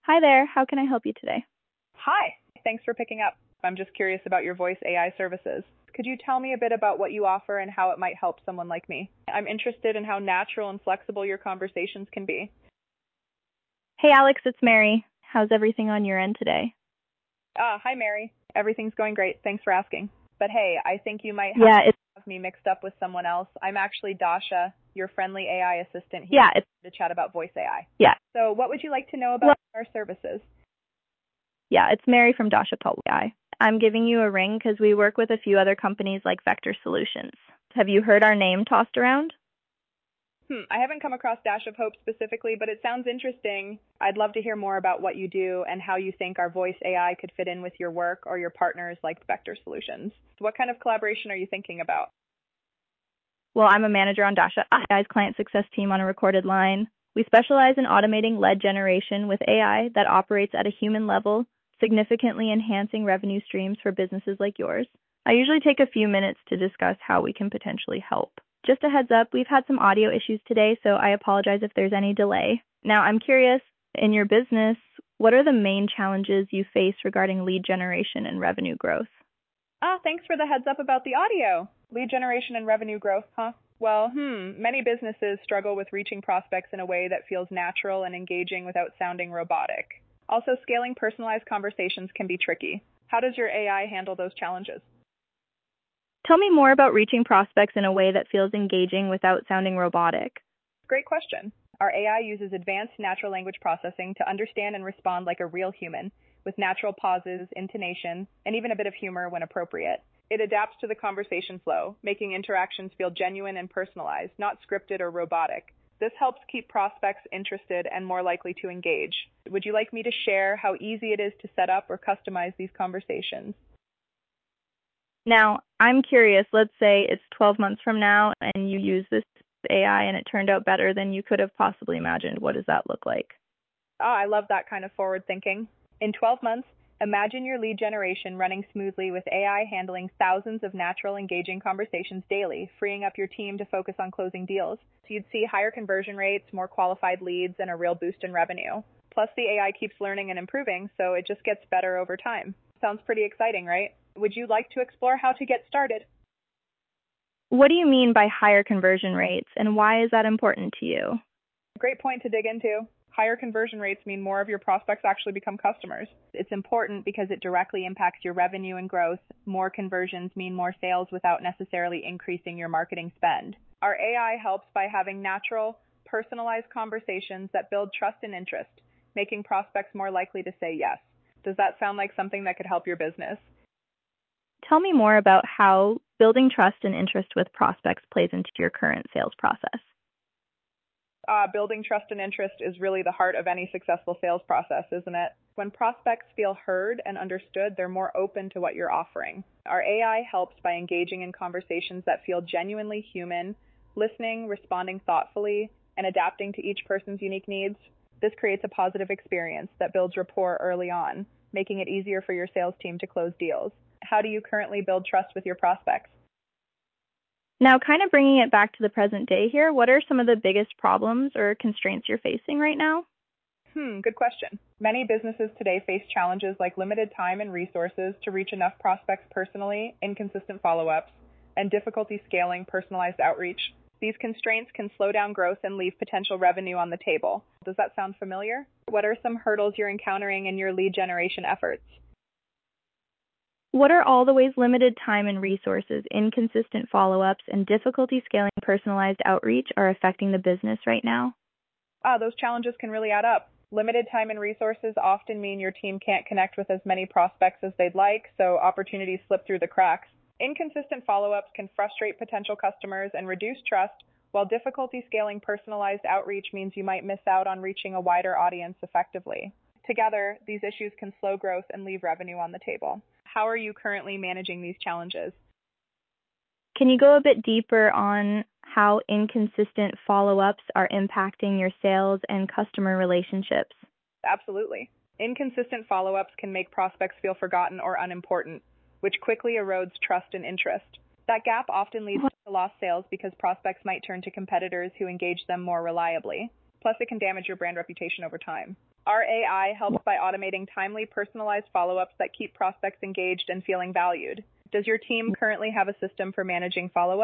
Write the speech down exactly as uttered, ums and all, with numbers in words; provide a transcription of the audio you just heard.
Hi there. How can I help you today? Hi. Thanks for picking up. I'm just curious about your voice A I services. Could you tell me a bit about what you offer and how it might help someone like me? I'm interested in how natural and flexible your conversations can be. Hey, Alex, it's Mary. How's everything on your end today? Ah, hi, Mary. Everything's going great. Thanks for asking. But hey, I think you might have Yeah, it's me mixed up with someone else. I'm actually Dasha, your friendly A I assistant here yeah, it's to chat about voice A I. yeah. So what would you like to know about Well, our services? yeah, it's Mary from Dasha Pelt A I. I'm giving you a ring because we work with a few other companies like Vector Solutions. Have you heard our name tossed around? Hmm, I haven't come across Dash of Hope specifically, but it sounds interesting. I'd love to hear more about what you do and how you think our voice A I could fit in with your work or your partners like Vector Solutions. What kind of collaboration are you thinking about? Well, I'm a manager on Dasha A I's client success team on a recorded line. We specialize in automating lead generation with A I that operates at a human level, significantly enhancing revenue streams for businesses like yours. I usually take a few minutes to discuss how we can potentially help. Just a heads up, we've had some audio issues today, so I apologize if there's any delay. Now, I'm curious, in your business, what are the main challenges you face regarding lead generation and revenue growth? Ah, thanks for the heads up about the audio. Lead generation and revenue growth, huh? Well, hmm, many businesses struggle with reaching prospects in a way that feels natural and engaging without sounding robotic. Also, scaling personalized conversations can be tricky. How does your A I handle those challenges? Tell me more about reaching prospects in a way that feels engaging without sounding robotic. Great question. Our A I uses advanced natural language processing to understand and respond like a real human, with natural pauses, intonation, and even a bit of humor when appropriate. It adapts to the conversation flow, making interactions feel genuine and personalized, not scripted or robotic. This helps keep prospects interested and more likely to engage. Would you like me to share how easy it is to set up or customize these conversations? Now, I'm curious, let's say it's twelve months from now and you use this A I and it turned out better than you could have possibly imagined. What does that look like? Ah, I love that kind of forward thinking. In twelve months, imagine your lead generation running smoothly with A I handling thousands of natural, engaging conversations daily, freeing up your team to focus on closing deals. So you'd see higher conversion rates, more qualified leads, and a real boost in revenue. Plus, the A I keeps learning and improving, so it just gets better over time. Sounds pretty exciting, right? Would you like to explore how to get started? What do you mean by higher conversion rates, and why is that important to you? Great point to dig into. Higher conversion rates mean more of your prospects actually become customers. It's important because it directly impacts your revenue and growth. More conversions mean more sales without necessarily increasing your marketing spend. Our A I helps by having natural, personalized conversations that build trust and interest, making prospects more likely to say yes. Does that sound like something that could help your business? Tell me more about how building trust and interest with prospects plays into your current sales process. Uh, building trust and interest is really the heart of any successful sales process, isn't it? When prospects feel heard and understood, they're more open to what you're offering. Our A I helps by engaging in conversations that feel genuinely human, listening, responding thoughtfully, and adapting to each person's unique needs. This creates a positive experience that builds rapport early on, making it easier for your sales team to close deals. How do you currently build trust with your prospects? Now, kind of bringing it back to the present day here, what are some of the biggest problems or constraints you're facing right now? Hmm, good question. Many businesses today face challenges like limited time and resources to reach enough prospects personally, inconsistent follow-ups, and difficulty scaling personalized outreach. These constraints can slow down growth and leave potential revenue on the table. Does that sound familiar? What are some hurdles you're encountering in your lead generation efforts? What are all the ways limited time and resources, inconsistent follow-ups, and difficulty scaling personalized outreach are affecting the business right now? Ah, those challenges can really add up. Limited time and resources often mean your team can't connect with as many prospects as they'd like, so opportunities slip through the cracks. Inconsistent follow-ups can frustrate potential customers and reduce trust, while difficulty scaling personalized outreach means you might miss out on reaching a wider audience effectively. Together, these issues can slow growth and leave revenue on the table. How are you currently managing these challenges? Can you go a bit deeper on how inconsistent follow-ups are impacting your sales and customer relationships? Absolutely. Inconsistent follow-ups can make prospects feel forgotten or unimportant, which quickly erodes trust and interest. That gap often leads to lost sales because prospects might turn to competitors who engage them more reliably. Plus, it can damage your brand reputation over time. Our A I helps by automating timely, personalized follow-ups that keep prospects engaged and feeling valued. Does your team currently have a system for managing follow-up?